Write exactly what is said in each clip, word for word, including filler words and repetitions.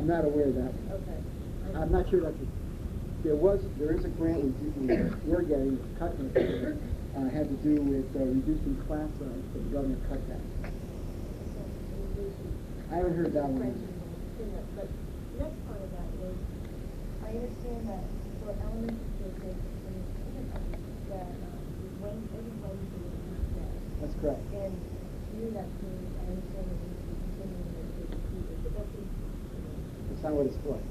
I'm not aware of that. Okay. I'm not sure that the, there was, there is a grant we, we were getting, cut, uh, had to do with uh, reducing class size, but the government cut that. I haven't heard that one. But the next part of that is, I understand that for elementary kids, there's an kindergarten that um, is Wednesday, every Wednesday is Tuesday. That's correct. And to me, that means, I understand that we need to be continuing with the teachers, but that's just, That's not what it's for.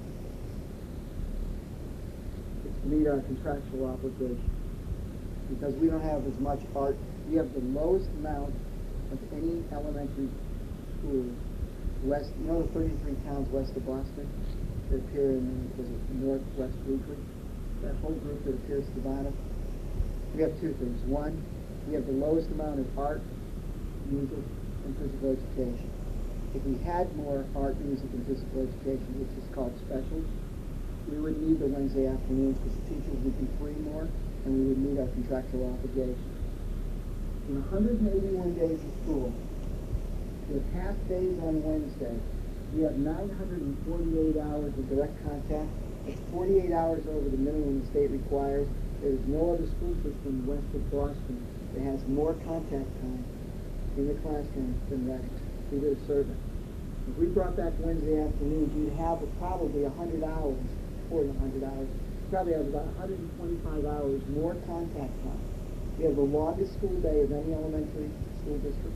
It's to meet our contractual obligation. Because we don't have as much art. We have the lowest amount of any elementary school west, you know the thirty-three towns west of Boston that appear in, was it Northwest Weekly? That whole group that appears at the bottom. We have two things. One, we have the lowest amount of art, music, and physical education. If we had more art, music, and physical education, which is called specials, we would need the Wednesday afternoons because the teachers would be free more, and we would meet our contractual obligations. In one hundred eighty-one days of school, with half days on Wednesday, we have nine hundred forty-eight hours of direct contact. It's forty-eight hours over the minimum the state requires. There is no other school system west of Boston that has more contact time in the classroom than Reading. We did a survey. If we brought back Wednesday afternoons, you'd have probably one hundred hours, more than one hundred hours, probably have about one hundred twenty-five hours more contact time. We have the longest school day of any elementary school district.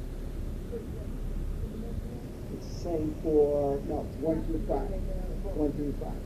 It's the same for, no, it's one through five. One through five.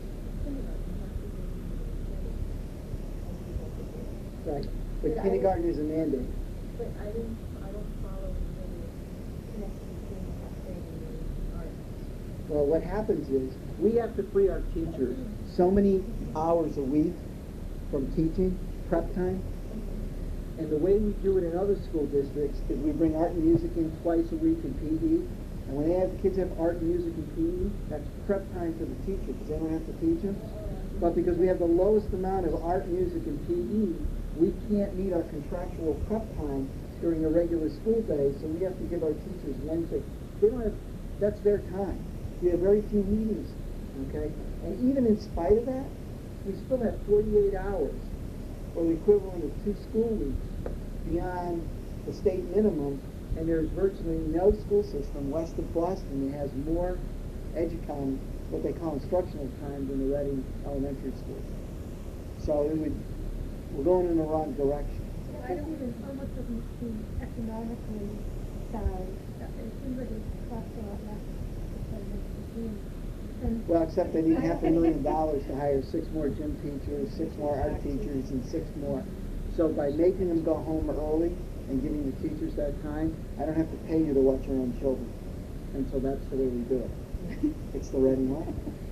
Right. But But kindergarten is a mandate. but I didn't, I don't follow the connection between the half day and the art. Well, what happens is we have to free our teachers so many hours a week from teaching, prep time. And the way we do it in other school districts is we bring art and music in twice a week in P E. And when they have kids have art, music, and P E, that's prep time for the teacher because they don't have to teach them. But because we have the lowest amount of art, music, and P E, we can't meet our contractual prep time during a regular school day, so we have to give our teachers Wednesday. They don't have, that's their time. We have very few meetings, okay? And even in spite of that, we still have forty-eight hours, or the equivalent of two school weeks, beyond the state minimum, and there's virtually no school system west of Boston that has more educom, what they call instructional time, than the Reading Elementary School. So it would, we're going in the wrong direction. I don't even, how much of it seems economically sound? It seems like it costs a lot less because it's the gym. And Well, except they need half a million dollars to hire six more gym teachers, six more art teachers, and six more. So by making them go home early and giving the teachers that time, I don't have to pay you to watch your own children. And so that's the way we do it. It's the Reading way.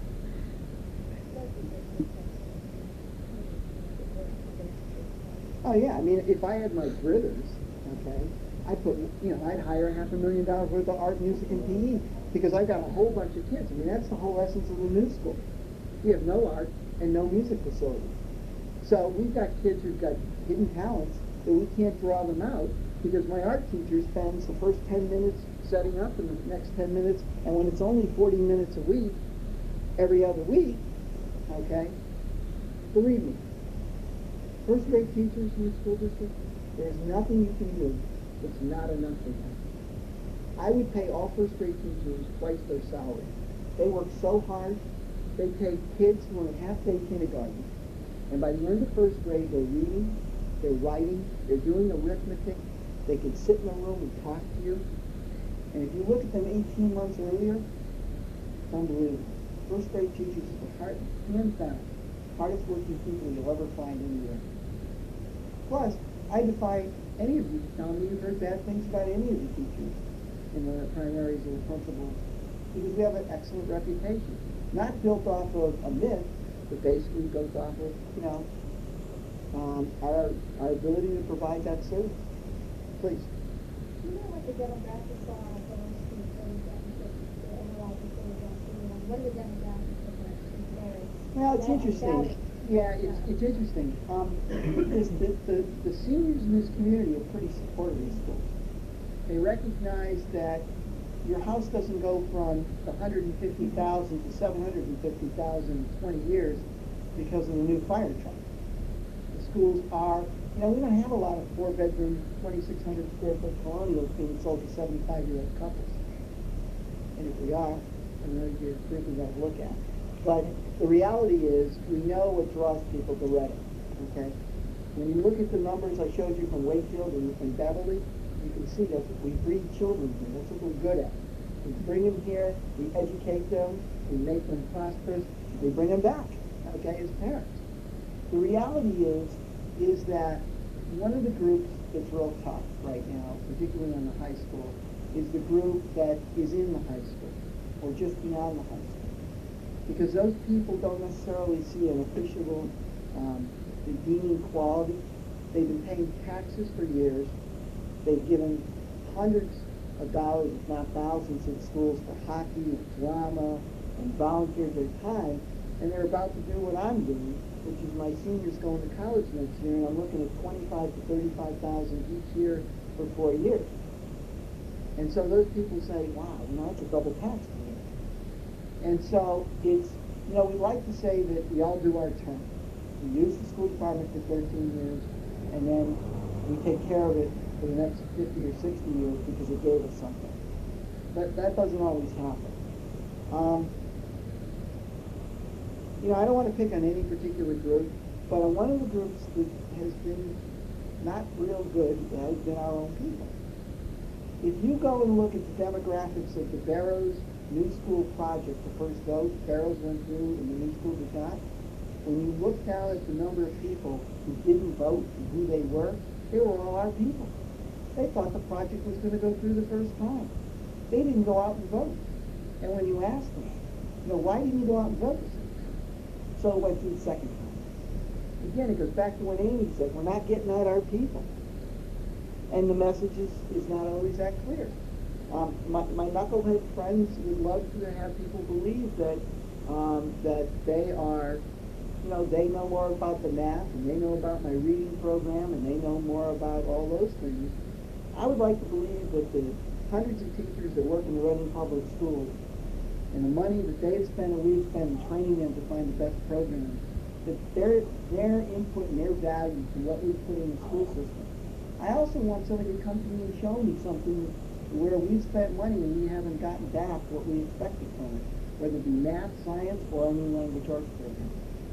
Oh yeah, I mean, if I had my brothers, okay, I'd put, you know, I'd hire half a million dollars worth of art, music, and P E because I've got a whole bunch of kids. I mean, that's the whole essence of the new school. We have no art and no music facilities. So we've got kids who've got hidden talents that we can't draw them out because my art teacher spends the first ten minutes setting up and the next ten minutes, and when it's only forty minutes a week, every other week, okay, believe me, first grade teachers in the school district, there's nothing you can do that's not enough for them. I would pay all first grade teachers twice their salary. They work so hard. They take kids who are in half-day kindergarten, and by the end of first grade, they're reading, they're writing, they're doing arithmetic. They can sit in a room and talk to you. And if you look at them eighteen months earlier, it's unbelievable. First grade teachers are the hard, hands down, hardest working people you'll ever find anywhere. Plus, I defy any of you to tell me you've heard bad things about any of the teachers in the primaries or the principals, because we have an excellent reputation. Not built off of a myth, but basically built off of, you know, um, our, our ability to provide that service. Please. do you know what the demographics are of those students that the overall percentage of students? What are the demographics of our student areas? Well, it's That- interesting. that- Yeah, it's, it's interesting. Um, is the, the, the seniors in this community are pretty supportive of these schools. They recognize that your house doesn't go from one hundred fifty thousand to seven hundred fifty thousand in twenty years because of the new fire truck. The schools are, you know, we don't have a lot of four-bedroom, twenty-six hundred square foot colonials being sold to seventy-five-year-old couples. And if we are, I know you're thinking that look at. But the reality is, we know what draws people to Reading, okay? When you look at the numbers I showed you from Wakefield and, and Beverly, you can see that we breed children here. That's what we're good at. We bring them here, we educate them, we make them prosperous, we bring them back, okay, as parents. The reality is, is that one of the groups that's real tough right now, particularly on the high school, is the group that is in the high school, or just beyond the high school. Because those people don't necessarily see an appreciable um, redeeming quality. They've been paying taxes for years. They've given hundreds of dollars, if not thousands, in schools for hockey and drama and volunteered their time, and they're about to do what I'm doing, which is my seniors going to college next year, and I'm looking at twenty-five to thirty-five thousand each year for four years. And so those people say, wow, you know, that's a double tax to me. And so it's, you know, we like to say that we all do our term. We use the school department for thirteen years, and then we take care of it for the next fifty or sixty years because it gave us something. But that doesn't always happen. Um, you know, I don't want to pick on any particular group, but on one of the groups that has been not real good has been our own people. If you go and look at the demographics of the Barrows New School project, the first vote Barrows went through and the new school did not, when you look down at the number of people who didn't vote and who they were, they were all our people. They thought the project was going to go through the first time. They didn't go out and vote. And when you ask them, you know, why didn't you go out and vote? So it went through the second time. Again, it goes back to what Amy said, we're not getting at our people. And the message is, is not always that clear. Um, my, my knucklehead friends would love to have people believe that um, that they are, you know, they know more about the math, and they know about my reading program, and they know more about all those things. I would like to believe that the hundreds of teachers that work in the Reading Public Schools, and the money that they've spent and we've spent in training them to find the best programs, that their their input and their value to what we put in the school system. I also want somebody to come to me and show me something where we spent money and we haven't gotten back what we expected from it, whether it be math, science, or a new language arts program.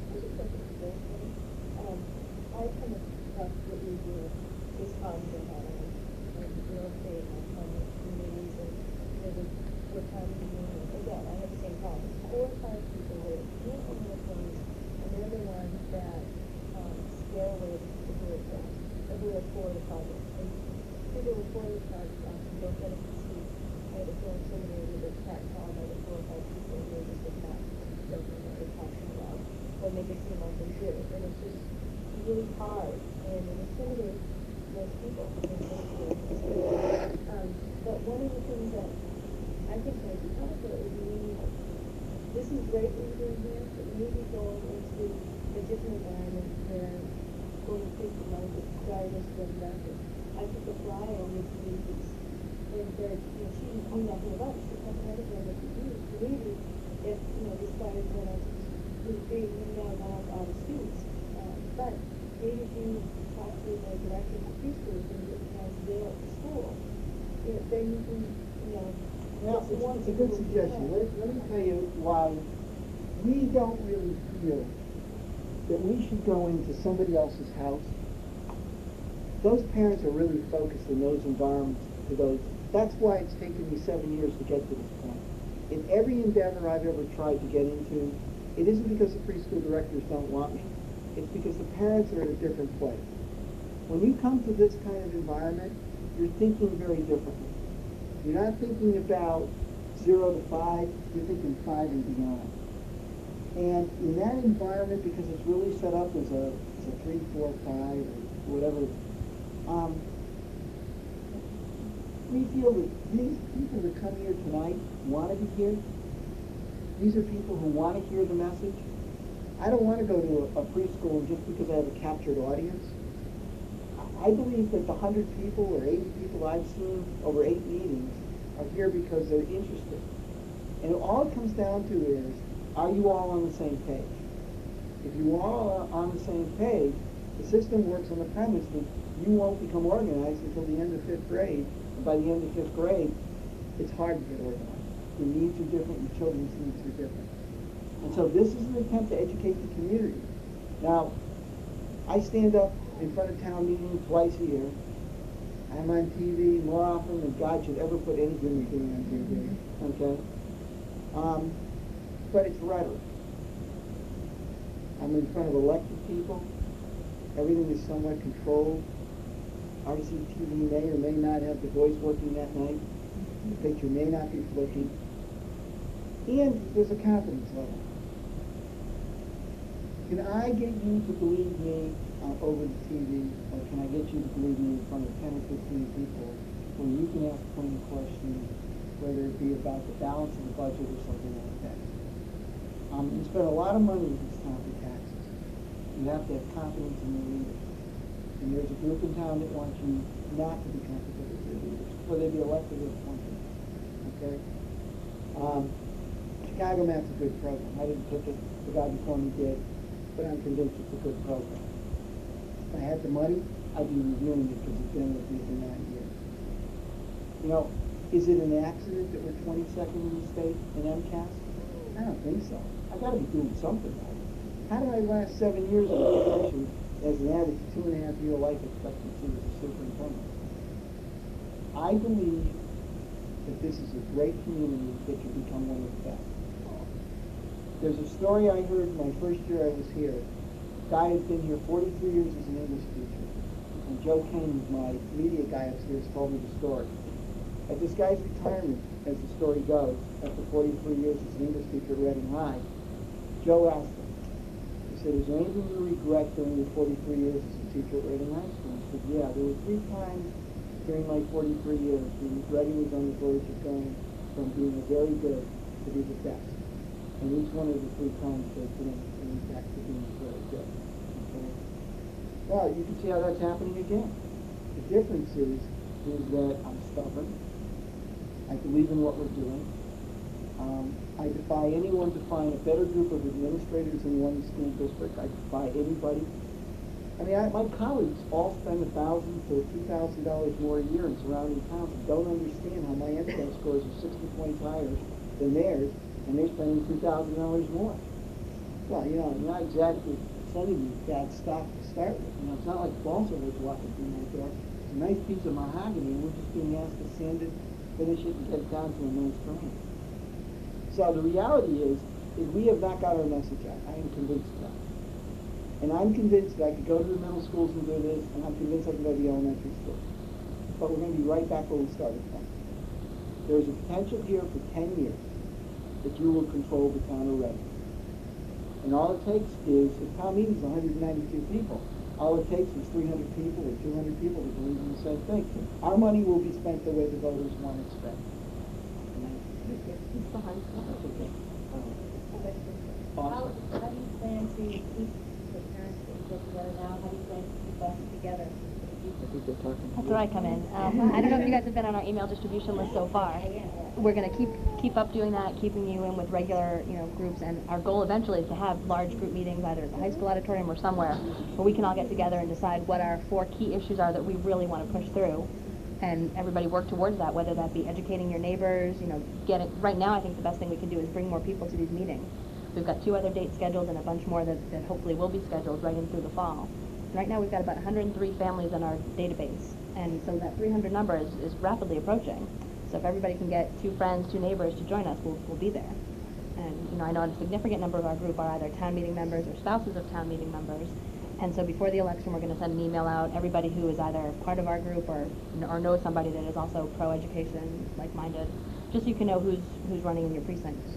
Um, I kind of thought what you do is problems in that, like real estate and funding communities and, you know, we're trying to do, again, I have the same problem. Four or five people that can't own their phones, and they're the ones that um, scare away the who are for, the who are for the project. And people who are for the project often don't get a seat. I had a feeling somebody with a cat call by the four or five people who are just like that, don't know what they're talking about, or make it seem like they do. And it's just really hard and it intimidates most people. Um, but one of the things that I think might be helpful is we need, this is great what you're doing here, but we need to go into a different environment where going to take the life of drivers from rapid. I took a fly over to Reeves, and that, you know, she knew nothing about it. She didn't have anything what to do. To Reeves, if, you know, this fires went out to the street, we now have all the students. Uh, but maybe if you talk to the director of the preschool and get guys there at the school, you know, then you can, you know, Well, it's, it's a good suggestion. Let, let me tell you why we don't really feel that we should go into somebody else's house. Those parents are really focused in those environments to those. That's why it's taken me seven years to get to this point. In every endeavor I've ever tried to get into, it isn't because the preschool directors don't want me. It's because the parents are at a different place. When you come to this kind of environment, you're thinking very differently. You're not thinking about zero to five, you're thinking five and beyond. And in that environment, because it's really set up as a, as a three, four, five, or whatever, um, we feel that these people that come here tonight want to be here. These are people who want to hear the message. I don't want to go to a, a preschool just because I have a captured audience. I believe that the hundred people or eighty people I've seen over eight meetings are here because they're interested. And all it comes down to is, are you all on the same page? If you all are on the same page, the system works on the premise that you won't become organized until the end of fifth grade. And by the end of fifth grade, it's hard to get organized. Your needs are different, your children's needs are different. And so this is an attempt to educate the community. Now, I stand up in front of town meeting twice a year. I'm on T V more often than God should ever put any human being on T V, okay? Um, but it's rhetoric. I'm in front of elected people. Everything is somewhat controlled. R C T V may or may not have the voice working that night. The picture may not be flicking. And there's a confidence level. Can I get you to believe me uh, over the T V, or can I get you to believe me in front of ten or fifteen people where you can ask pointed questions, whether it be about the balance of the budget or something like that? Um, you spend a lot of money in this town for taxes. You have to have confidence in your leaders. And there's a group in town that wants you not to be comfortable with your leaders, whether they be elected or appointed. Okay? Um, Chicago Map's a good program. I didn't pick it, the guy before me did, but I'm convinced it's a good program. If I had the money, I'd be reviewing it because it's been with me for nine years. You know, is it an accident that we're twenty-second in the state in M C A S? I don't think so. I've got to be doing something right. How did I last seven years in a position as an average two and a half year life expectancy as a superintendent? I believe that this is a great community that can become one of the best. There's a story I heard my first year I was here. A guy had been here forty-three years as an English teacher. And Joe Kane, my media guy upstairs, told me the story. At this guy's retirement, as the story goes, after forty-three years as an English teacher at Reading High, Joe asked him, he said, is there anything you regret during your forty-three years as a teacher at Reading High School? He said, yeah, there were three times during my forty-three years when Reading was on the verge of going from being a very good to be the best. And each one of the three times has been in back to being very good. Okay? Well, you can see how that's happening again. The difference is, is that I'm stubborn. I believe in what we're doing. Um, I defy anyone to find a better group of administrators in one school district. I defy anybody. I mean, I, my colleagues all spend a thousand to two thousand dollars more a year in surrounding towns and don't understand how my M C A S scores are sixty points higher than theirs, and they're spending two thousand dollars more. Well, you know, I'm not exactly sending you bad stuff to start with. You know, it's not like balsa was walking through my door. It's a nice piece of mahogany, and we're just being asked to sand it, finish it, and get it down to a nice grain. So the reality is, is we have not got our message out. I am convinced of that. And I'm convinced that I could go to the middle schools and do this, and I'm convinced I can go to the elementary schools. But we're going to be right back where we started from. There is a potential here for ten years that you will control the town of Reading. And all it takes is, if town meeting is one hundred ninety-two people, all it takes is three hundred people or two hundred people to believe in the same thing. Our money will be spent the way the voters want it spent. He's behind. Okay. How, how do you plan to keep the parents that you get together now? How do you plan to keep us together? I think they're talking. That's where I come in. Um, I don't know if you guys have been on our email distribution list so far. We're going to keep keep up doing that, keeping you in with regular, you know, groups, and our goal eventually is to have large group meetings either at the high school auditorium or somewhere where we can all get together and decide what our four key issues are that we really want to push through, and everybody work towards that, whether that be educating your neighbors, you know, getting, right now I think the best thing we can do is bring more people to these meetings. We've got two other dates scheduled and a bunch more that, that hopefully will be scheduled right in through the fall. Right now we've got about one hundred three families in our database, and so that three hundred number is, is rapidly approaching. So if everybody can get two friends, two neighbors to join us, we'll, we'll be there. And you know, I know a significant number of our group are either town meeting members or spouses of town meeting members. And so before the election, we're going to send an email out. Everybody who is either part of our group or or knows somebody that is also pro-education, like-minded, just so you can know who's who's running in your precincts.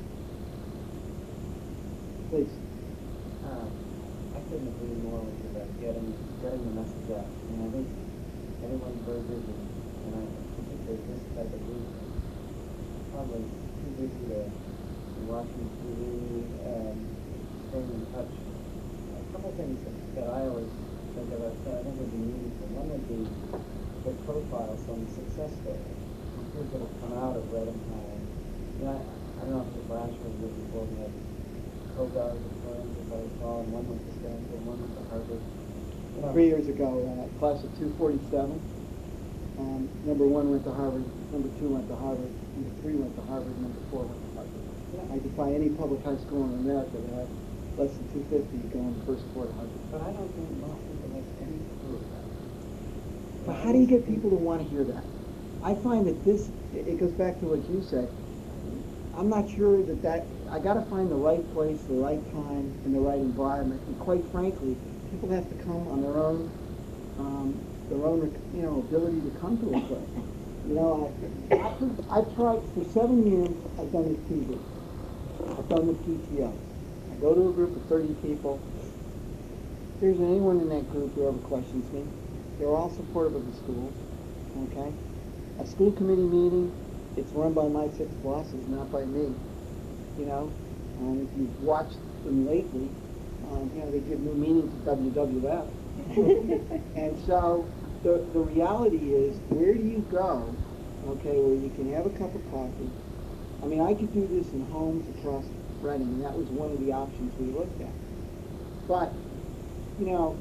Please. Uh, I couldn't agree more with you about getting getting the message out. I mean, I think everyone's very busy, and I particularly this type of group probably too busy to be watching T V and staying in touch. A couple things that, that I always think about that I think would be meaningful. One would be the profiles on the success stories. kids that have come out of Reading High, you know, I, I don't know if the last year was before we had co-guards of twins, if I recall, and one went to Stanford, one went to Harvard. You know, Three years ago, uh, class of two forty-seven, um, number one went to Harvard, number two went to Harvard, number three went to Harvard, number four went to Harvard. Yeah. I defy any public high school in America to have less than two fifty going first four to Harvard. But I don't think most people have any clue about it. But how do you get people to want to hear that? I find that this, it it goes back to what you said. I'm not sure that that, I gotta find the right place, the right time, and the right environment. And quite frankly, people have to come on their own, um, their own, you know, ability to come to a place. You know, I, I, I've tried, for seven years, I've done the T V. I've done the P T O. I go to a group of thirty people. If there's anyone in that group who ever questions me, they're all supportive of the school, okay? A school committee meeting, it's run by my six bosses, not by me, you know? Um, if you've watched them lately, um, you know, they give new meaning to W W F. And so, the, the reality is, where do you go, okay, where you can have a cup of coffee? I mean, I could do this in homes across Reading, and that was one of the options we looked at. But, you know,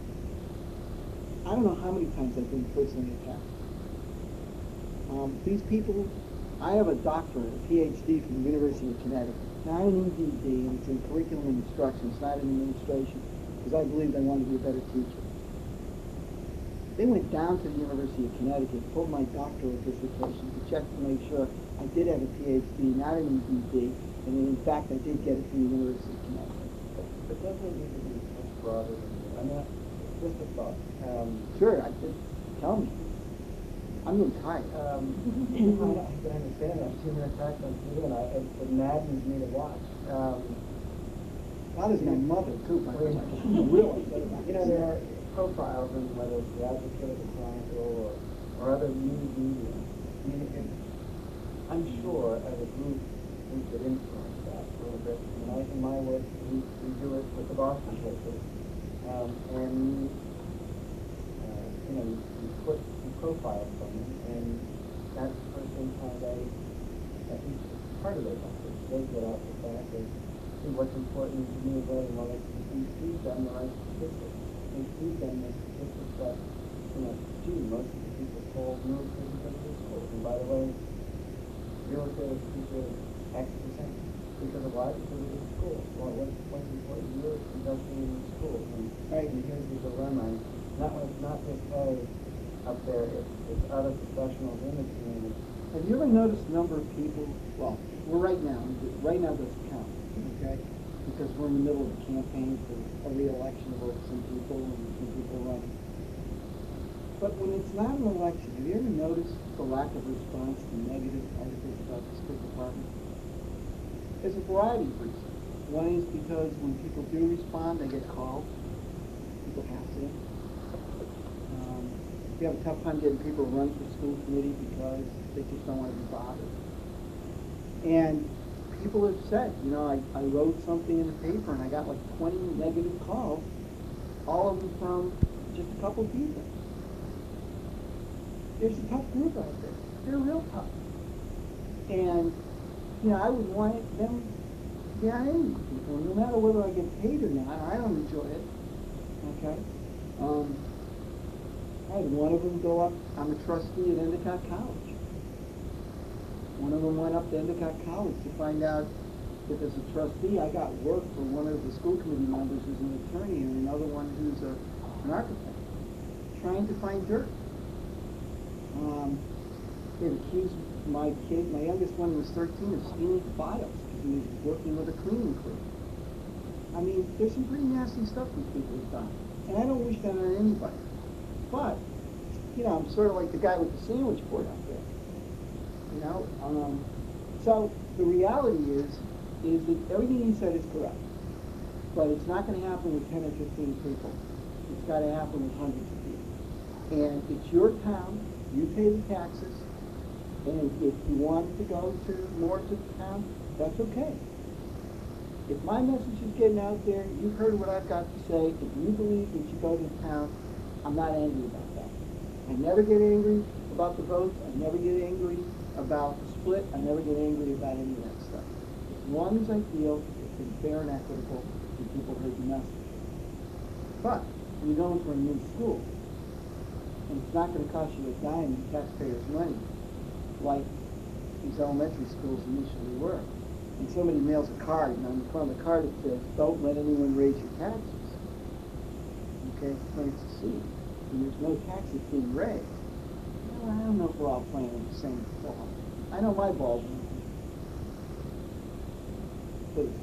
I don't know how many times I've been personally attacked. Um, these people, I have a doctorate, a P H D from the University of Connecticut, not an E D D, and it's in curriculum and instruction, it's not in administration, because I believed I wanted to be a better teacher. They went down to the University of Connecticut, pulled my doctoral dissertation to check to make sure I did have a P H D, not an E D D, and in fact I did get it from the University of Connecticut. But doesn't it need to be much broader than that? I mean, just a thought. Um, Sure, I did. Tell me. I'm getting tired. um, I, I can understand that. I've seen your attacks on T V, and I, it, it maddens me to watch. Um, That is my mother, too, by the way. She's real upset about You know, there are profiles, and whether it's the Advocate, the Chronicle, or, or other news media. I mean, it, I'm sure as a group we could influence that a little bit. I mean, I, in my work, we, we do it with the Boston papers. Um, and, uh, you know, you, you put some profiles on them, and that person has a, at least part of their message. They get out the fact that see what's important to me is writing, well, you feed them the right statistics. They feed them the statistics that, you know, gee, most of the people told no kids to go to school. And by the way, real estate is teaching X percent. Because of why? Because of the school. Well, what's, what's important? You're investing in the school. And, Right. and here's the dilemma. Not, not just Harry up there, it's, it's other professionals in the community. Have you ever noticed the number of people, well, we're right now, right now doesn't count, okay? Because we're in the middle of a campaign for a re-election of some people and some people running. But when it's not an election, have you ever noticed the lack of response to negative articles about the school department? There's a variety of reasons. One is because when people do respond, they get called. People have to. Um, we have a tough time getting people to run for school committee because they just don't want to be bothered. And people have said, you know, I, I wrote something in the paper and I got like twenty negative calls, all of them from just a couple of people. There's a tough group out there. They're real tough. And, you know, I would want them to be on any people, no matter whether I get paid or not. I don't enjoy it. Okay? Um, I had one of them go up, I'm a trustee at Endicott College. One of them went up to Endicott College to find out that as a trustee, I got work for one of the school committee members who's an attorney and another one who's a, an architect, trying to find dirt. Um, they accused my kid, my youngest one was thirteen, of stealing files because he was working with a cleaning crew. I mean, there's some pretty nasty stuff these people have done. And I don't wish that on anybody. But, you know, I'm sort of like the guy with the sandwich board out there. You know? Um, so, the reality is, is that everything he said is correct. But it's not going to happen with ten or fifteen people. It's got to happen with hundreds of people. And it's your town, you pay the taxes, and if you want to go to more to the town, that's okay. If my message is getting out there, you've heard what I've got to say, if you believe that you go to town, I'm not angry about that. I never get angry about the votes. I never get angry about the split. I never get angry about any of that stuff. As long as I feel it's been fair and equitable and people heard the message. But when you go into a new school, and it's not going to cost you a dime in taxpayers' money, like these elementary schools initially were. And somebody mails a card, and on the front of the card it says, "Don't let anyone raise your taxes." Okay, plants a seed, and there's no taxes being raised. Well, I don't know if we're all playing in the same ball. I know my ball's moving. Please.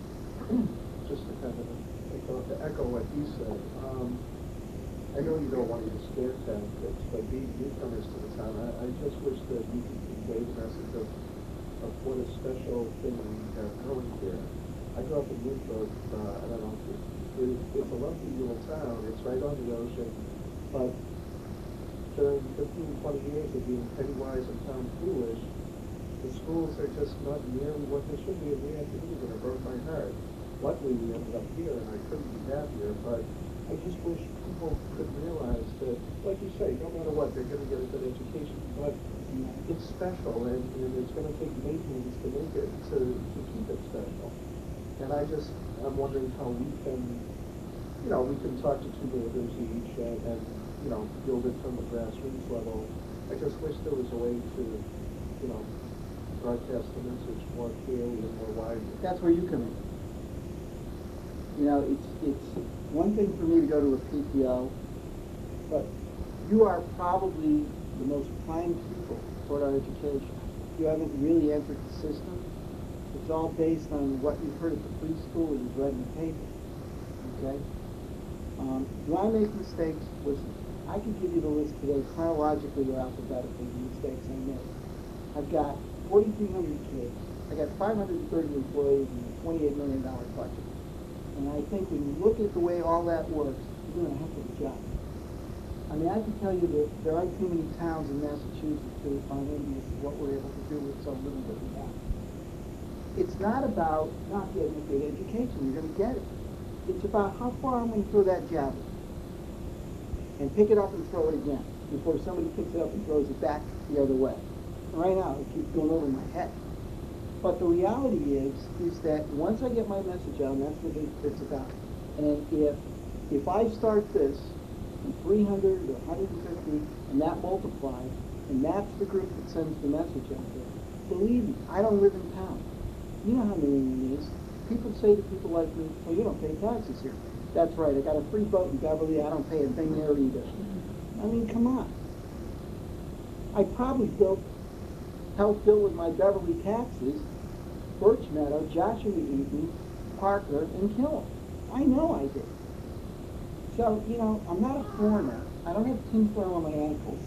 Just to kind of echo, to echo what you said, um, I know you don't want to use scare tactics, but being newcomers to the town, I, I just wish that you could convey the message of, of what a special thing we have going here. I grew up in Newport, uh, I don't know, it, it's a lovely little town, it's right on the ocean, but during fifteen, twenty years of being penny wise and pound foolish, the schools are just not nearly what they should be, and we have to do, and it broke my heart. Luckily, we ended up here, and I couldn't be happier, but I just wish people could realize that, like you say, no matter what, they're going to get a good education, but it's special, and, and it's going to take maintenance to make it, to, to keep it special. And I just, I'm wondering how we can, you know, we can talk to two neighbors each and, and, you know, build it from the grassroots level. I just wish there was a way to, you know, broadcast the message more clearly and more widely. That's where you come in. You know, it's it's one thing for me to go to a P T O, but you are probably the most prime people for our education. You haven't really entered the system. It's all based on what you've heard at the preschool and you've read in the paper. Okay? Um, do I make mistakes? Listen, I can give you the list today chronologically or alphabetically, the mistakes I made. I've got forty-three hundred kids. I got five hundred thirty employees and a twenty-eight million dollar budget. And I think when you look at the way all that works, you're doing a heck of a job. I mean, I can tell you that there aren't too many towns in Massachusetts who are envious of what we're able to do with so little that we have. It's not about not getting a good education. You're going to get it. It's about how far I'm going to throw that javelin and pick it up and throw it again before somebody picks it up and throws it back the other way. Right now, it keeps going over my head. But the reality is, is that once I get my message out, and that's what it's about, and if if I start this in three hundred or one hundred fifty, and that multiplies, and that's the group that sends the message out there, believe me, I don't live in town. You know how New England is. People say to people like me, well, you don't pay taxes here. That's right, I got a free boat in Beverly, I don't pay a thing there either. I mean, come on. I probably built, helped build with my Beverly taxes Birch Meadow, Joshua Eaton, Parker, and Killam. I know I did. So, you know, I'm not a foreigner. I don't have tinfoil on my ankles.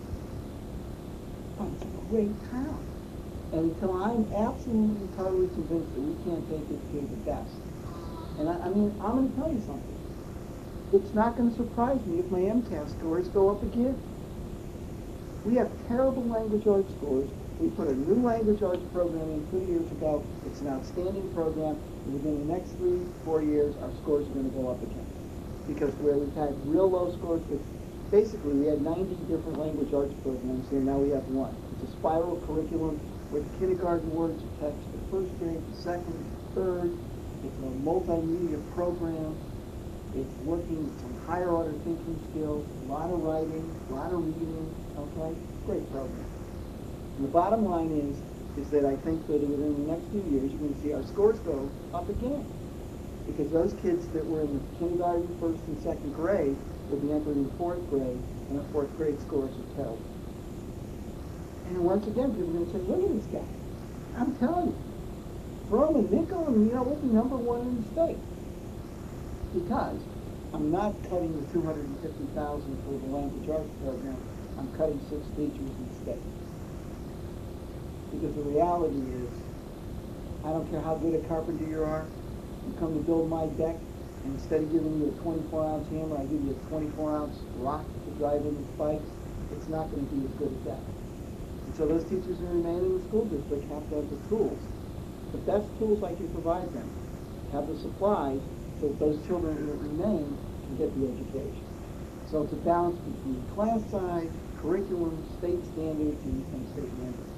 But it's a great town. And until I'm absolutely, totally convinced that we can't take it to the best. And I, I mean, I'm going to tell you something. It's not going to surprise me if my MCAS scores go up again. We have terrible language arts scores. We put a new language arts program in two years ago. It's an outstanding program. And within the next three, four years, our scores are going to go up again. Because where we've had real low scores, but basically we had ninety different language arts programs here, now we have one. It's a spiral curriculum where the kindergarten words are text for first grade, second, third. It's a multimedia program. It's working with some higher order thinking skills, a lot of writing, a lot of reading, okay? Great program. And the bottom line is, is that I think that within the next few years, you're going to see our scores go up again. Because those kids that were in the kindergarten, first and second grade will be entering fourth grade, and our fourth grade scores are terrible. And once again, people are going to say, look at this guy. I'm telling you, throw him a nickel and, you know, we'll be number one in the state. Because I'm not cutting the two hundred fifty thousand dollars for the language arts program. I'm cutting six teachers in the state. Because the reality is, I don't care how good a carpenter you are, you come to build my deck, and instead of giving you a twenty-four ounce hammer, I give you a twenty-four ounce rock to drive in the spikes. It's not going to be as good as that. And so those teachers who remain in the school district have to have the tools. The best tools I can provide them, have the supplies, so that those children that remain can get the education. So it's a balance between class size, curriculum, state standards, and, and state mandates.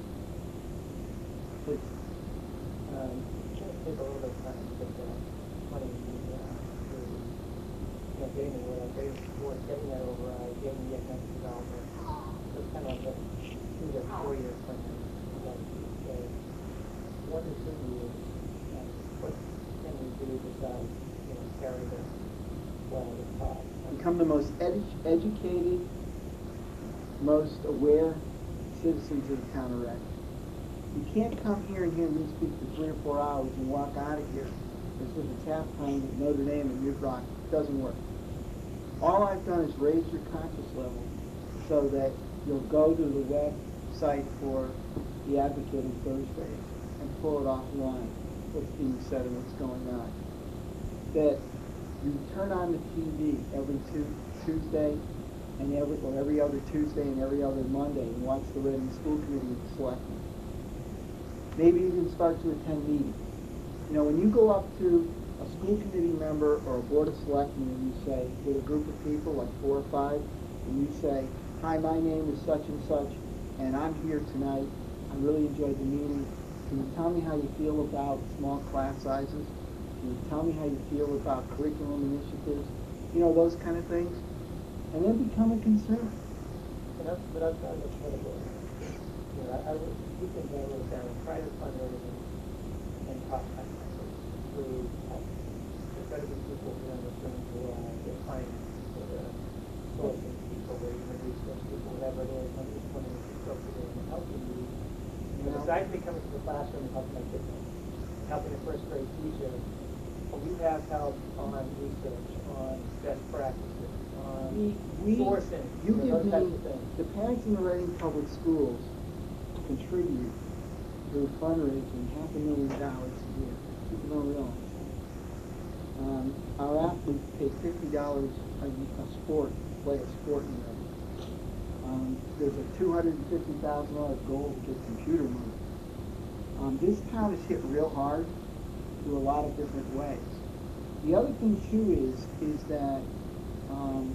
Please. Um, can I take a little bit of time to get that money, uh, to, you know, getting the word out, getting the support, getting that override, getting the economic development. So it's kind of like a two to four year plan. Like, okay, one to two years, and what can we do besides, you know, carry the well the top? Become the most edu- educated, most aware citizens of the town of Reading. You can't come here and hear me speak for three or four hours and walk out of here as if it's halftime at Notre Dame and Mid Rock. It doesn't work. All I've done is raise your conscious level so that you'll go to the website for the Advocate on Thursdays and pull it offline, what's being said and what's going on. That you turn on the T V every tu- Tuesday and every or every other Tuesday and every other Monday and watch the Reading School Committee with the selectmen. Maybe even start to attend meetings. You know, when you go up to a school committee member or a board of selectmen and you say, with a group of people, like four or five, and you say, hi, my name is such and such, and I'm here tonight. I really enjoyed the meeting. Can you tell me how you feel about small class sizes? Can you tell me how you feel about curriculum initiatives? You know, those kind of things. And then become a concern. But I've, but I've done the credible. You know, I, I would, you can handle it down private fundraising and top finances through, uh, there's got to be people who understand who are their finance, or the sourcing people, or even resource people, whatever it is, I'm just coming to talk to them and helping you. You know, besides me coming to the classroom and helping my kids, helping a first grade teacher, we have help on research, on best practices, on We, we, sourcing, you know, give those types me, of things. the parents in the Reading Public Schools contribute to fundraising half a million dollars a year. People don't realize that. Um, our athletes pay fifty dollars a, a sport to play a sport in Reading. Um, there's a two hundred fifty thousand dollars goal to get computer money. Um, this town is hit real hard through a lot of different ways. The other thing too is is that um,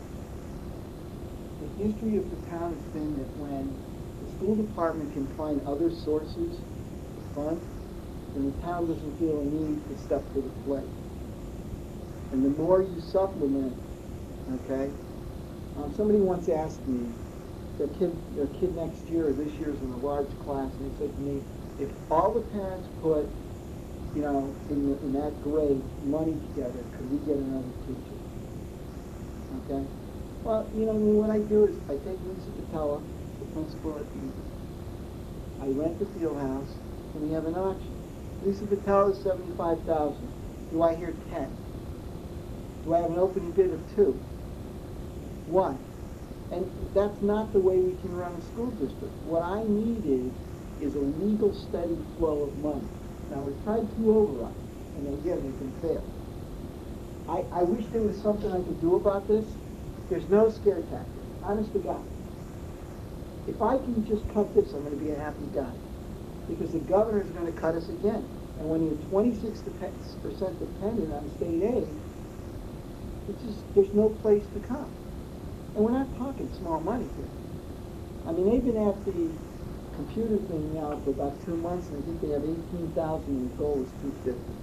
the history of the town has been that when the school department can find other sources of fund, then the town doesn't feel a need to step to the plate. And the more you supplement, okay. Um, somebody once asked me, their kid, their kid next year or this year is in a large class, and they said to me, if all the parents put, you know, in, the, in that grade money together, could we get another teacher? Okay? Well, you know, what I do is I take Lisa Patella, the principal at the, I rent the field house, and we have an auction. Lisa Patella is seventy-five thousand dollars. Do I hear ten? Do I have an opening bid of two? One. And that's not the way we can run a school district. What I need is, is a legal, steady flow of money. Now, we've tried two overrides, and again, they've been failed. I, I wish there was something I could do about this. There's no scare tactic, honest to God. If I can just cut this, I'm going to be a happy guy. Because the governor is going to cut us again. And when you're twenty-six percent dependent on state aid, it's just, there's no place to come. And we're not talking small money here. I mean, they've been at the computer thing now for about two months, and I think they have eighteen thousand, and the goal is two fifty.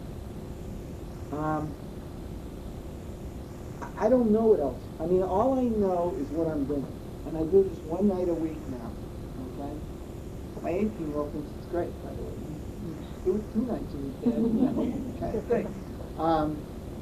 Um, I don't know what else. I mean, all I know is what I'm doing. And I do this one night a week now, okay? My eighteen-year-old thinks it's great, by the way. You do it two nights a week, Dad, you know, kind of thing. Um,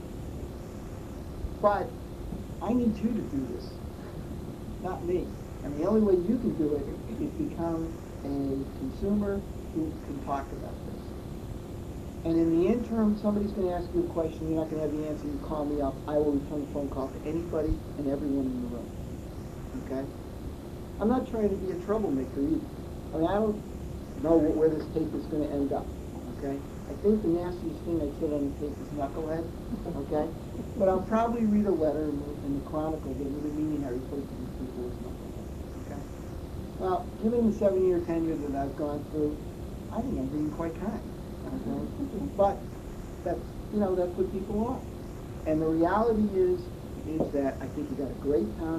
but I need you to do this, not me. And the only way you can do it is become a consumer who can talk about this. And in the interim, somebody's going to ask you a question, you're not going to have the answer, you call me up, I will return a phone call to anybody and everyone in the room. Okay? I'm not trying to be a troublemaker either. I mean, I don't know where this tape is going to end up. Okay? I think the nastiest thing I said on the tape is knucklehead. Okay? But I'll probably read a letter in the, in the Chronicle that with a meaning I referred to these people as knucklehead. Okay? Well, given the seven-year tenure that I've gone through, I think I'm being quite kind. Okay? But that's, you know, that's what people are. And the reality is, is that I think you got a great town, I think you got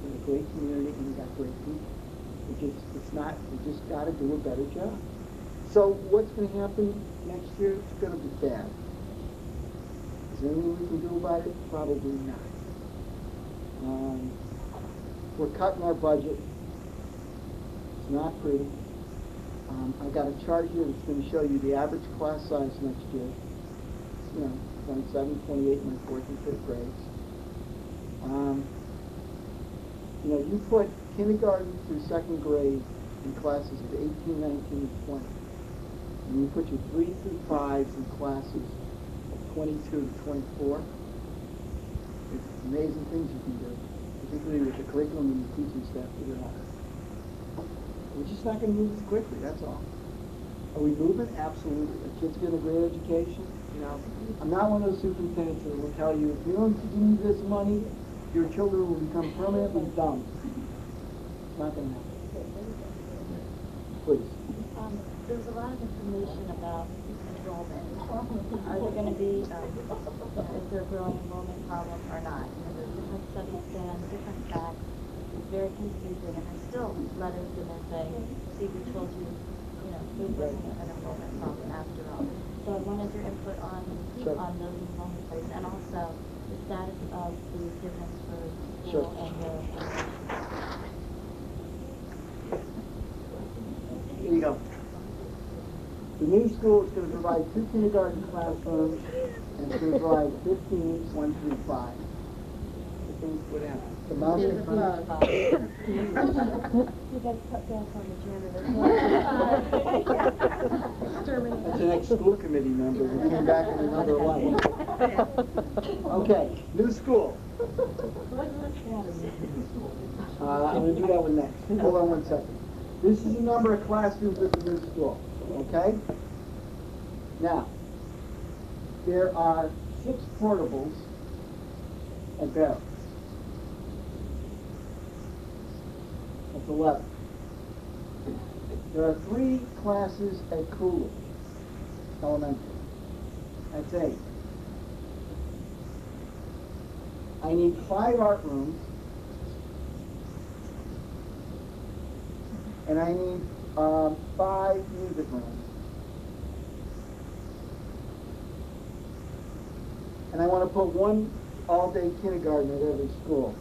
and a great community, and we got great people. We just, it's not, we just gotta do a better job. So what's gonna happen next year? It's gonna be bad. Is there anything we can do about it? Probably not. Um, we're cutting our budget. It's not pretty. Um, I've got a chart here that's going to show you the average class size next year. You know, twenty-seven, twenty-eight in my fourth and fifth grades. Um, you know, you put kindergarten through second grade in classes of eighteen, nineteen, and twenty. And you put your three through fives in classes of twenty-two to twenty-four. It's amazing things you can do, particularly with the curriculum and the teaching staff that are on it. We're just not going to move as quickly, that's all. Are we moving? Absolutely. Are kids getting a great education? You know, I'm not one of those superintendents that will tell you, if you don't give me this money, your children will become permanently dumb. It's not going to happen. Please. Um, there's a lot of information about enrollment. Are there going to be, um, you know, is there a growing enrollment problem or not? You know, there's different studies done, different facts. It's very confusing, and there's still letters in there saying, see, we told you, you know, there wasn't an enrollment problem after all. So I wanted your input on, Sure. on those enrollment rates, and also the status of the difference for Sure. rural and rural. Here you go. The new school is going to provide two kindergarten classrooms, and it's going to provide fifteen, one through five. What happened? The mouse There's in a front of bug. You guys cut back on the janitor. That's an ex-school committee member who came back in another life. Okay, new school. Uh, I'm going to do that one next. Hold on one second. This is the number of classrooms at the new school. Okay? Now, there are six portables at Barrow. That's eleven. There are three classes at Coolidge Elementary. That's eight. I need five art rooms, and I need um, five music rooms. And I want to put one all-day kindergarten at every school.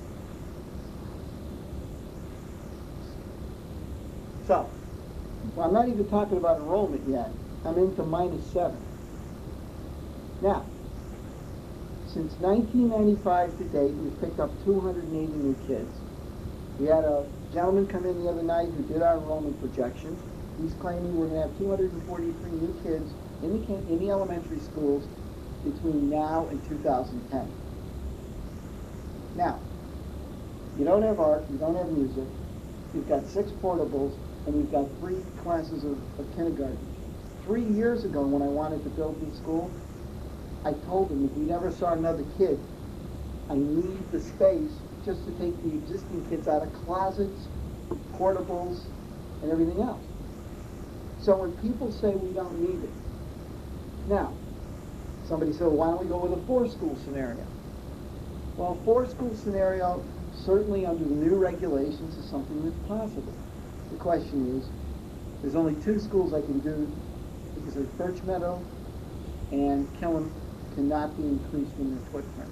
So, well, I'm not even talking about enrollment yet. I'm into minus seven. Now, since nineteen ninety-five to date, we've picked up two hundred eighty new kids. We had a gentleman come in the other night who did our enrollment projections. He's claiming we're going to have two hundred forty-three new kids in the, in the elementary schools between now and two thousand ten. Now, you don't have art, you don't have music, you've got six portables, and we've got three classes of, of kindergarten. Three years ago, when I wanted to build this school, I told them if we never saw another kid, I need the space just to take the existing kids out of closets, portables, and everything else. So when people say we don't need it, now, somebody said, well, why don't we go with a four-school scenario? Well, a four-school scenario, certainly under the new regulations, is something that's possible. The question is, there's only two schools I can do because there's Birch Meadow and Killam cannot be increased in their footprint.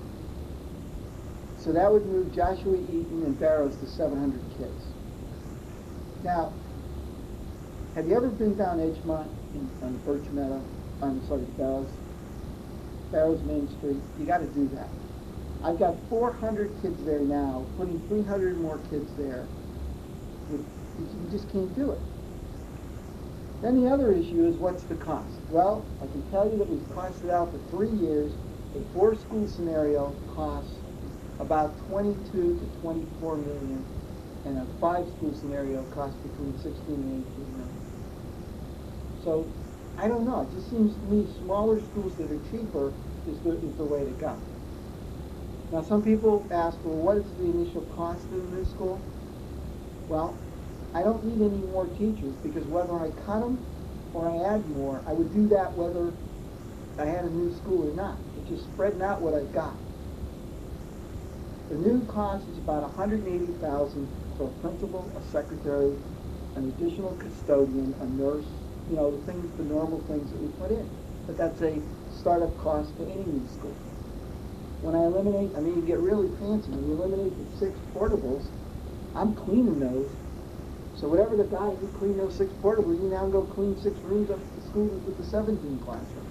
So that would move Joshua Eaton and Barrows to seven hundred kids. Now, have you ever been down Edgemont in, on Birch Meadow? I'm sorry, Barrows. Barrows Main Street. You got to do that. I've got four hundred kids there now. Putting three hundred more kids there, you just can't do it. Then the other issue is, what's the cost? Well, I can tell you that we've costed out for three years. A four-school scenario costs about twenty-two to twenty-four million, and a five-school scenario costs between sixteen and eighteen million. So, I don't know. It just seems to me smaller schools that are cheaper is the, is the way to go. Now, some people ask, well, what is the initial cost of the new school? Well, I don't need any more teachers, because whether I cut them or I add more, I would do that whether I had a new school or not. It's just spreading out what I've got. The new cost is about one hundred eighty thousand for a principal, a secretary, an additional custodian, a nurse, you know, the things, the normal things that we put in. But that's a startup cost for any new school. When I eliminate, I mean, you get really fancy. When you eliminate the six portables, I'm cleaning those. So whatever the guy who cleaned those six portables, you now go clean six rooms up at the school with the seventeen classrooms.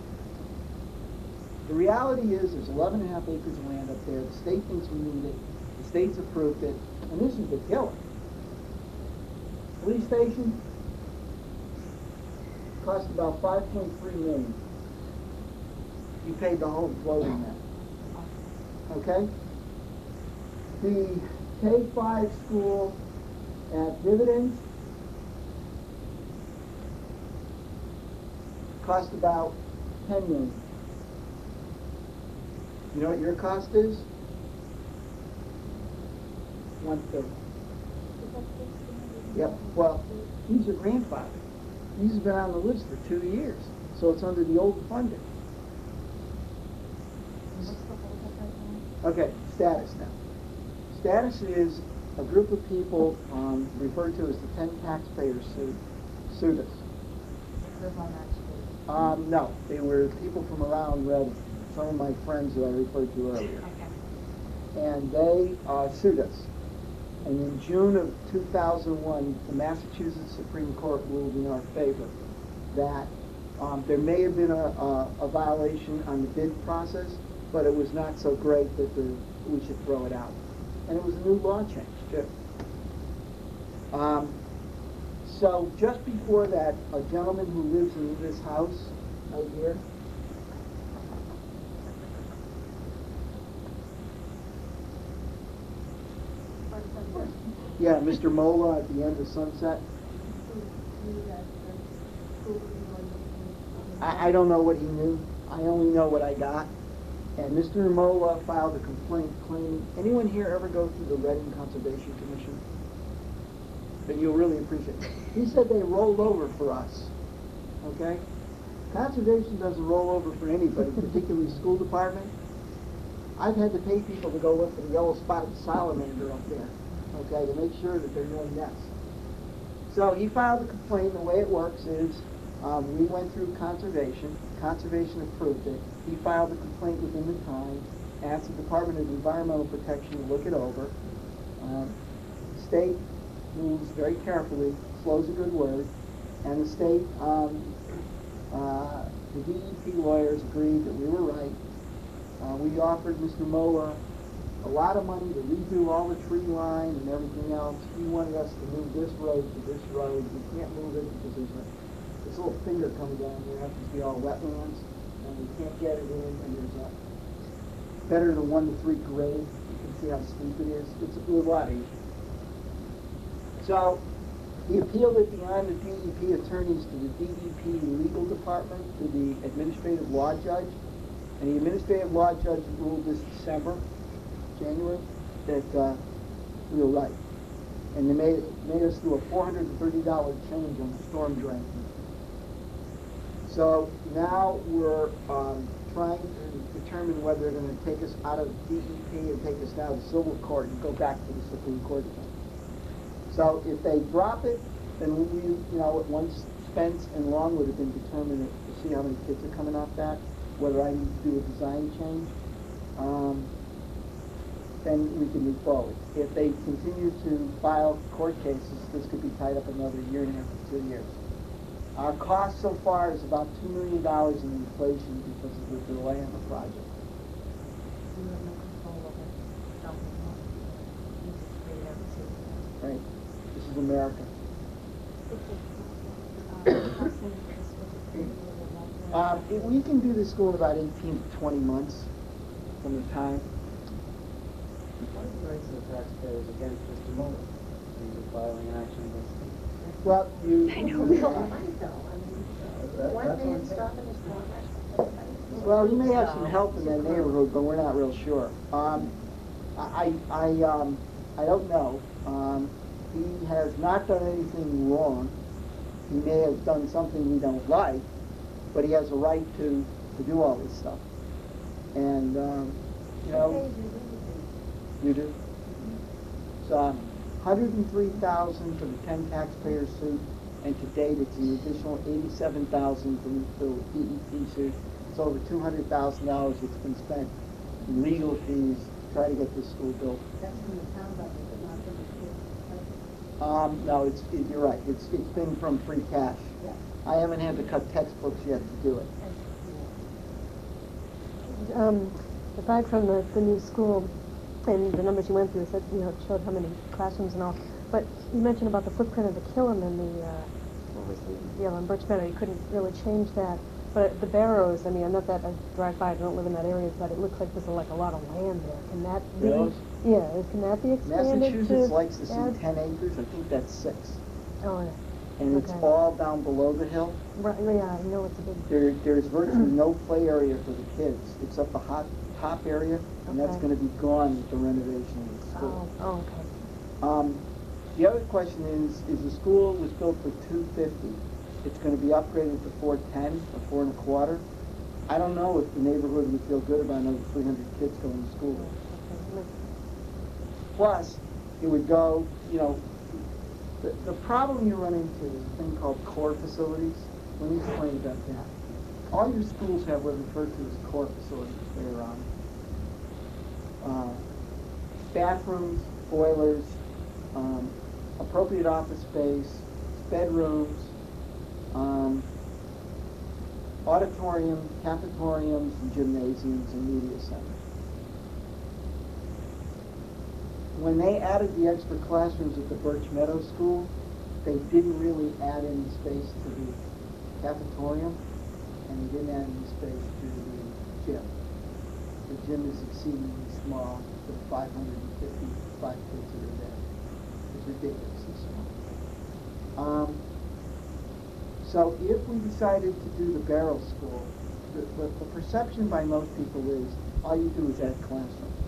The reality is there's eleven and a half acres of land up there. The state thinks we need it. The state's approved it. And this is the killer. Police station cost about five point three million dollars. You paid the whole floating net. Okay? The K five school at Dividends cost about ten million dollars. You know what your cost is? One third. Yep. Well, these are grandfathered. These have been on the list for two years, so it's under the old funding. Okay, status now. Status is a group of people um, referred to as the ten taxpayers sued, sued us. Um, no, they were people from around Reading, some of my friends that I referred to earlier. Okay. And they uh, sued us. And in June of two thousand one, the Massachusetts Supreme Court ruled in our favor that um, there may have been a, a, a violation on the bid process, but it was not so great that the, we should throw it out. And it was a new law change, too. Um, so just before that, a gentleman who lives in this house out here, yeah, Mister Mola at the end of Sunset. I, I don't know what he knew. I only know what I got. And Mister Mola filed a complaint claiming, anyone here ever go through the Reading Conservation Commission? Then you'll really appreciate it. He said they rolled over for us. Okay? Conservation doesn't roll over for anybody, particularly school department. I've had to pay people to go look for the yellow spotted salamander up there, okay, to make sure that there are no nests. So he filed a complaint. The way it works is um, we went through conservation. Conservation approved it. He filed a complaint within the time, asked the Department of Environmental Protection to look it over. Um, state moves very carefully, slows a good word, and the state, um, uh, the D E P lawyers agreed that we were right. Uh, we offered Mister Mola a lot of money to redo all the tree line and everything else. He wanted us to move this road to this road. We can't move it because there's a, this little finger coming down here. It happens to be all wetlands, and we can't get it in, and there's a better than one to three grade. You can see how steep it is. It's a lot easier. So he appealed it beyond the D E P attorneys to the D E P legal department, to the administrative law judge. And the administrative law judge ruled this December, January, that uh, we were right. And they made, made us do a four hundred thirty dollar change on the storm drain. So now we're um, trying to determine whether they're going to take us out of D E P and take us down to civil court and go back to the Supreme Court again. So if they drop it, then we, you know, once Spence and Longwood have been determined to see how many kids are coming off that, whether I need to do a design change, um, then we can move forward. If they continue to file court cases, this could be tied up another year and a half to two years. Our cost so far is about two million dollars in inflation because of the delay on the project. Right. This is America. Um, it, we can do this school in about eighteen to twenty months from the time. What are the rights of the taxpayers against Mister Mola? Are you filing an action against him? Well, you. I know, we all might though. I mean, one man stopping his progress. Well, he may have some help in that neighborhood, but we're not real sure. Um, I, I, um, I don't know. Um, he has not done anything wrong. He may have done something we don't like, but he has a right to, to do all this stuff. And, um, you know, You do? So, um, one hundred and three thousand for the ten taxpayer suit, and to date it's an additional eighty-seven thousand for the D E P suit. It's over two hundred thousand dollars that's been spent in legal fees to try to get this school built. That's from the town budget, but not from the school. Um, no, it's, it, you're right, it's, it's been from free cash. Yeah. I haven't had to cut textbooks yet to do it. Um, aside from the, the new school and the numbers you went through, said, you know, showed how many classrooms and all, but you mentioned about the footprint of the Killam and the, uh, what was the, yeah, on Birch Meadow, you couldn't really change that. But the Barrows, I mean, I'm not that, I drive by, I don't live in that area, but it looks like there's like a lot of land there. Can that be, Barrows? yeah, can that be expanded to? Massachusetts likes to see add- ten acres, I think that's six. Oh, yeah. And it's Okay. all down below the hill. Right, yeah, I know it's a big. There, there's virtually no play area for the kids, except the hot top area, and that's Okay. gonna be gone with the renovation of the Oh, school. oh, okay. Um, the other question is, is the school was built for two fifty. It's gonna be upgraded to four ten or four and a quarter. I don't know if the neighborhood would feel good about another three hundred kids going to school. Okay. Plus, it would go, you know, the, the problem you run into is a thing called core facilities. Let me explain about that. All your schools have what are referred to as core facilities. They're um, uh, bathrooms, boilers, um, appropriate office space, bedrooms, um, auditorium, cafetoriums, and gymnasiums, and media centers. When they added the extra classrooms at the Birch Meadow School, they didn't really add any space to the cafetorium, and they didn't add any space to the gym. The gym is exceedingly small for the five hundred fifty-five kids that are there. It's ridiculously small. Um, so if we decided to do the Barrow School, the, the, the perception by most people is all you do is add classrooms.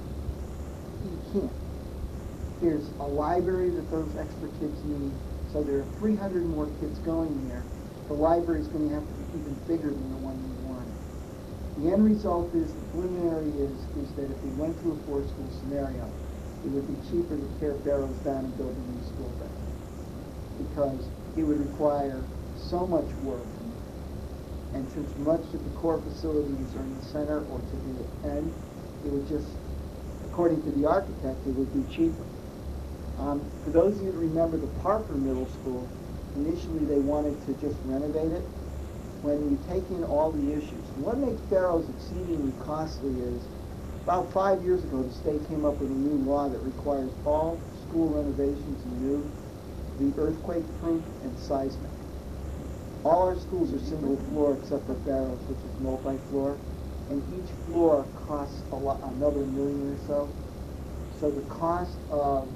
You can't. There's a library that those extra kids need, so there are three hundred more kids going there. The library is going to have to be even bigger than the one we want. The end result is, the preliminary is, is that if we went to a four-school scenario, it would be cheaper to tear Barrows down and build a new school there, because it would require so much work. And since much of the core facilities are in the center or to the end, it would just, according to the architect, it would be cheaper. Um, for those of you that remember the Parker Middle School, initially they wanted to just renovate it. When you take in all the issues, and what makes Barrows exceedingly costly is, about five years ago, the state came up with a new law that requires all school renovations and new to be earthquake-proof and seismic. All our schools are single floor except for Barrows, which is multi-floor, and each floor costs a lot, another million or so. So the cost of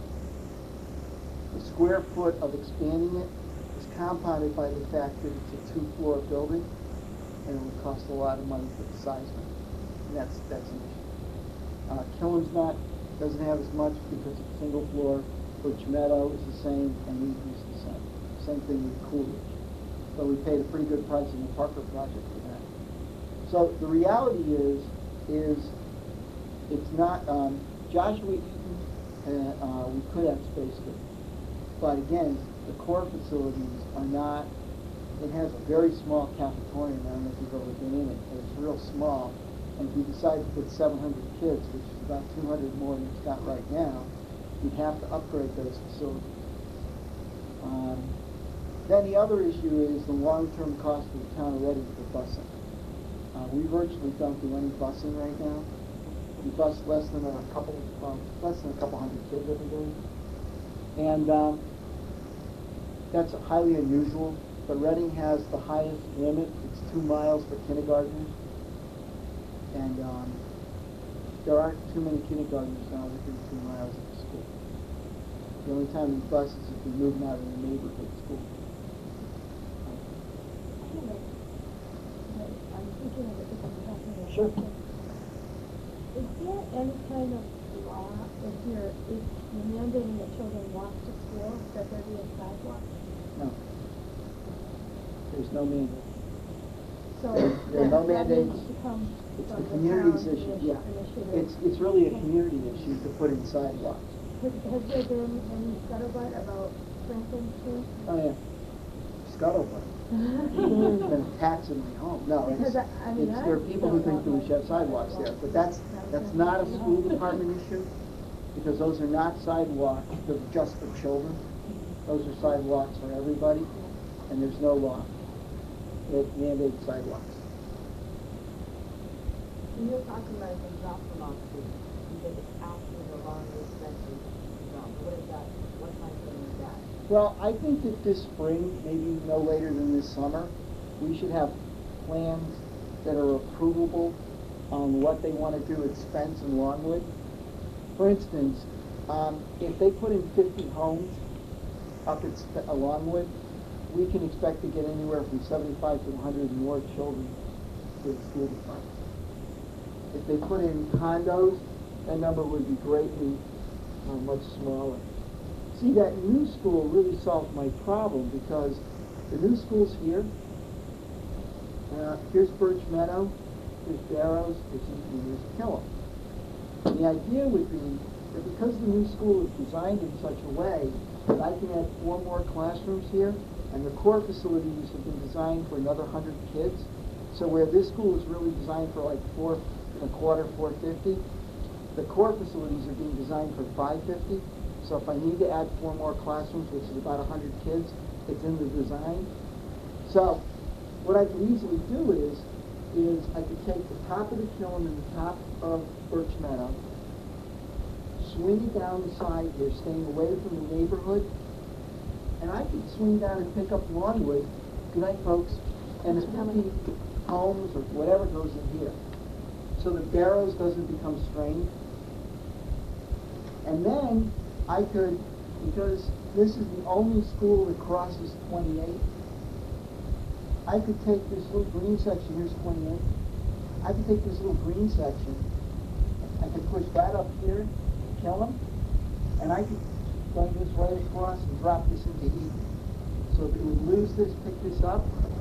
the square foot of expanding it is compounded by the fact that it's a two-floor building, and it would cost a lot of money for the seismic, and that's that's an issue. Uh, Killam's not doesn't have as much because it's single floor. Birch Meadow is the same, and Eaton is the same. Same thing with Coolidge. So we paid a pretty good price in the Parker project for that. So the reality is, is it's not um, Joshua Eaton. Uh, uh, we could have space for, but again, the core facilities are not. It has a very small cafetorium. I don't know if you've ever been in it, but it's real small. And if you decide to put seven hundred kids, which is about two hundred more than it's got right now, you'd have to upgrade those facilities. Um, then the other issue is the long-term cost of the town of Reading for busing. Uh, we virtually don't do any busing right now. We bus less than a couple, well, less than a couple hundred kids every day, and um, that's highly unusual. But Reading has the highest limit. It's two miles for kindergartners, and um, there aren't too many kindergartners now within two miles of the school. The only time we bus is if we move them out of the neighborhood school. I'm thinking of a different topic. Sure. Is there any kind of law if you're, if you're mandating that children walk to school, that there be a sidewalk? No. There's no mandate. So There are that, no that needs mandates. to come It's from the the community's town issue, initi- yeah. initiative. It's, it's really a community issue to put in sidewalks. Has, has there been any scuttlebutt about Franklin Street? Oh, yeah. Scuttlebutt. There's been attacks in my home. No, it's, Because I- I mean, it's, there are I people who think don't that we like should have sidewalks there, but that's, that's not a school department issue, because those are not sidewalks that are just for children. Those are sidewalks for everybody, and there's no law that mandates sidewalks. When you're talking about the drop them off fee, you said it's after the long expensive jump. What is that? What time frame is that? Well, I think that this spring, maybe no later than this summer, we should have plans that are approvable on what they want to do at Spence and Longwood. For instance, um, if they put in fifty homes up at Sp- uh, Longwood, we can expect to get anywhere from seventy-five to one hundred more children to the school department. If they put in condos, that number would be greatly uh, much smaller. See, that new school really solved my problem, because the new school's here. Uh, here's Birch Meadow, here's Barrows, here's, and here's Killam. And the idea would be that because the new school is designed in such a way that I can add four more classrooms here, and the core facilities have been designed for another hundred kids. So where this school is really designed for like four and a quarter, four fifty, the core facilities are being designed for five fifty. So if I need to add four more classrooms, which is about a hundred kids, it's in the design. So what I could easily do is, is I could take the top of the Killam and the top of Birch Meadow, swing it down the side here, staying away from the neighborhood, and I could swing down and pick up Longwood. Good night, folks. And the fifty homes or whatever goes in here, so that Barrows doesn't become strained. And then I could, because this is the only school that crosses twenty-eight, I could take this little green section, here's twenty-eight, I could take this little green section, I could push that up here, kill them, and I could go this right across and drop this into Eden. So if it would lose this, pick this up,